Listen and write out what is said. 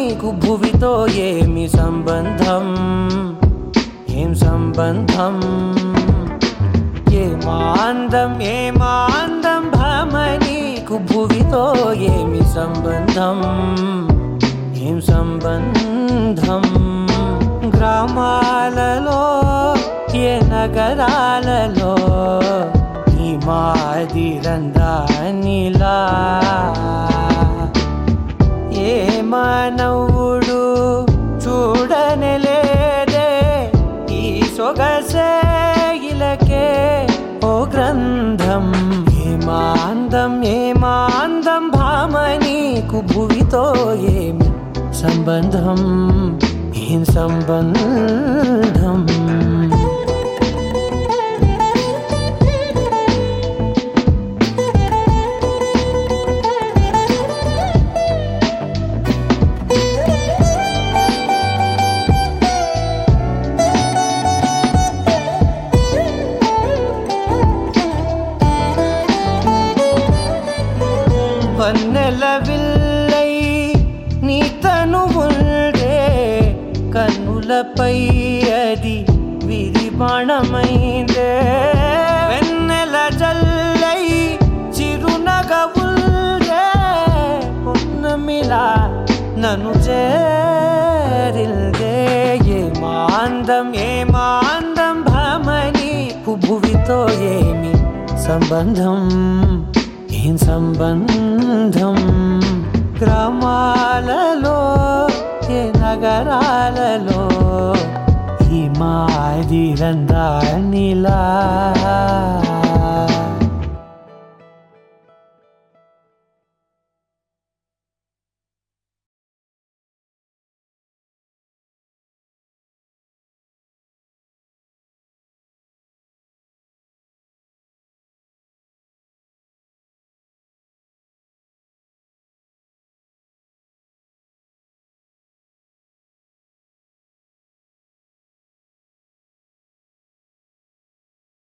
నీకు భువితో ఏమి సంబంధం ఏం సంబంధం ఏమాందం భామ నీకు భువితో ఏమి సంబంధం ఏం సంబంధం గ్రామాలలో ఏ నగరాలలో ఈ మాదిరందానిలా ఏ మానవుడు చూడనలేదే ఈ సొగసే ఇలకే ఓ గ్రంథం ఏమాందం భామ నీకు భువితో ఏమి సంబంధం ఏం సంబంధం వన్నెల విల్లై నీ తనువుండే కన్నులపై అది విరిబాణమైందే వెన్నెల జల్లై చిరునగవుండే పొన్నమిలా నన్ను చేరిల్దే ఏమాందం భామ నీకు భువితో ఏమి సంబంధం ఏం సంబంధం